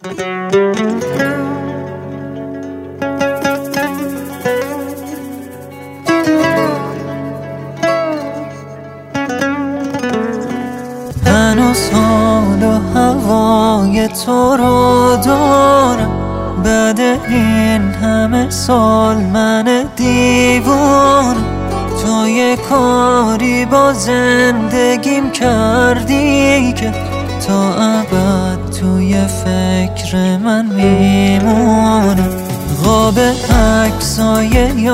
هنوز حال و هوای تو رو دارم، بعد این همه سال من دیوانه. تو یه کاری با زندگیم کردی که تا ابد توی فکر من میمونه. قاب عکسای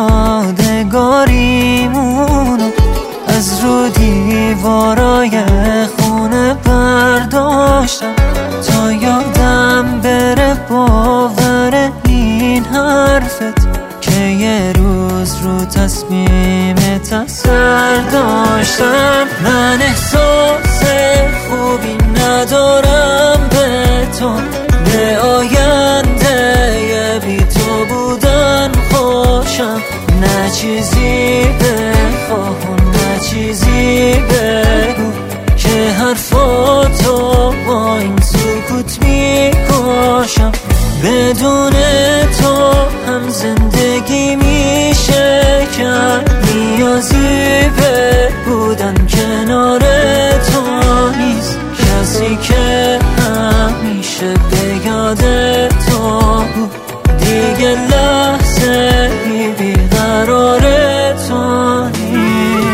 یادگاریمونو از رو دیوارای خونه برداشتم تا یادم بره باور این حرفت که یه روز رو تصمیمت اثر داشتم. من احساس خوبی ندارم به تو، به آینده بی تو بودن خوشم. نه چیزی بخواه نه چیزی بگو که حرفاتو با این سکوت میکشم. بدون تو هم زندگی میشه کرد، نیازی به بودن کنار تو نیست. کسی که همیشه به یاد تو بود دیگه لحظه بیقرار تو نیست.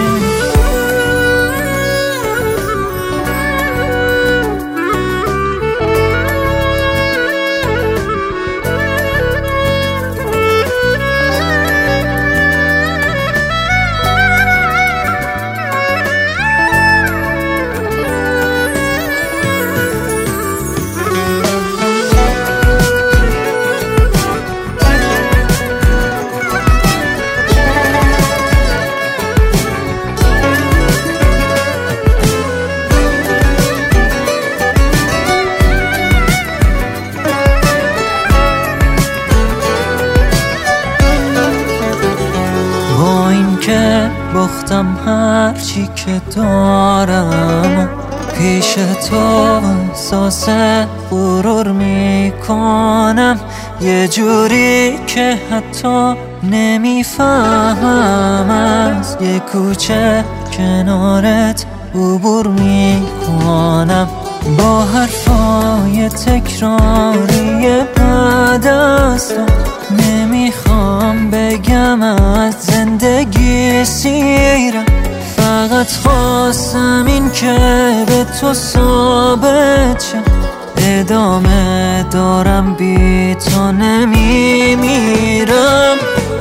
که باختم هرچی که دارم، پیش تو احساس غرور میکنم. یه جوری که حتی نمیفهمم از یه کوچه کنارت عبور میکنم. با حرفای تکراری بعد از تو نمیخوام بگم از زندگی سیرم، فقط خواستم این که به تو ثابت شم. ادامه دارم بی تو نمیمیرم.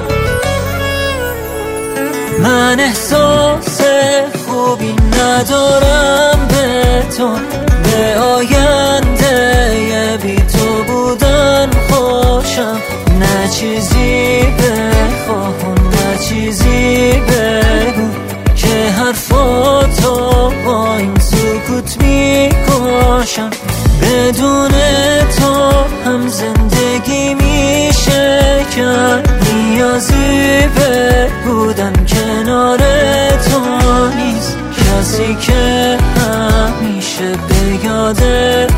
من احساس خوبی ندارم به تو، به آینده بی تو بودن خوشم. نه چیزی بخواه نه چیزی بگو که حرفاتو با این سکوت میکشم. بدون تو هم زندگی میشه کرد، نیازی به بودن کنار تو نیست. کسی که همیشه به یاد